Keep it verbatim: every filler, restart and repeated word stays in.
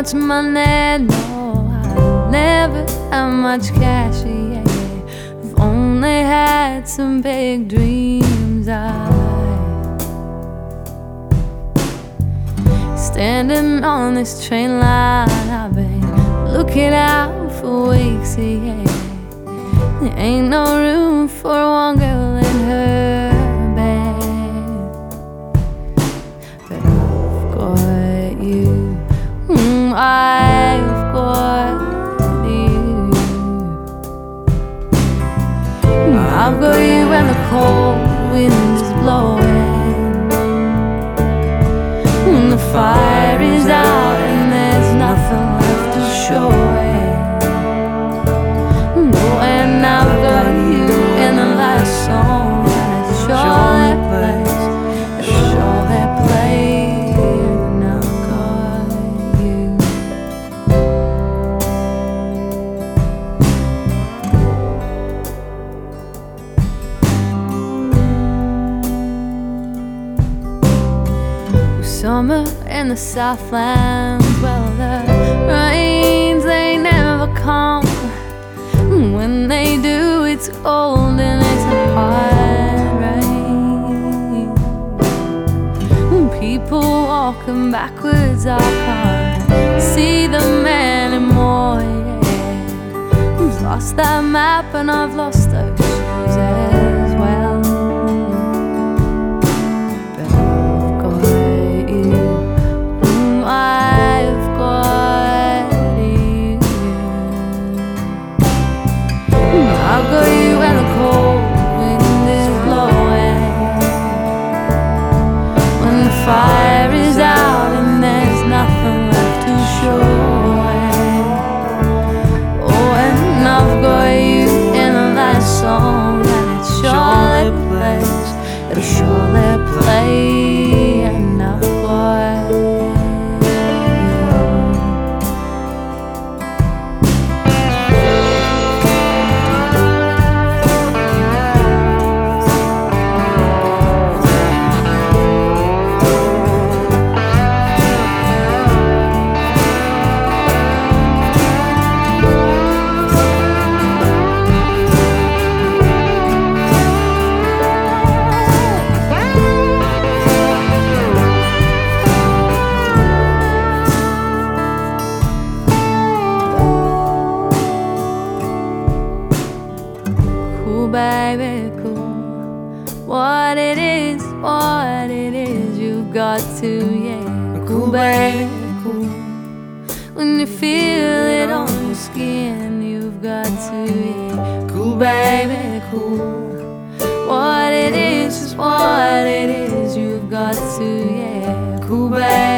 much money, no, I never had much cash, yeah. I've only had some big dreams. I standing on this train line, I've been looking out for weeks, yeah. There ain't no room for one girl in her bed, but I've got you. Mm, I've got you. I've got you when the cold wind is blowing, when the fire is out and there's nothing left to show it. Oh, and I've got you in the last song, and it's sure that place, it's sure that place, and I've got you. Summer in the Southlands, well, the rains, they never come. When they do, it's cold and it's a hard rain. People walking backwards, I can't see them anymore, yeah. I've lost that map and I've lost those shoes as well. I've got you when the cold wind is blowing, when the fire is out and there's nothing left to show it. Oh, and I've got you in the last song, and it's surely plays, it'll surely play, and I've got you. Cool, baby, cool. What it is, what it is, you've got to, yeah. Cool, baby, cool. When you feel it on your skin, you've got to, yeah. Cool, baby, cool. What it is is what it is, you've got to, yeah. Cool, baby.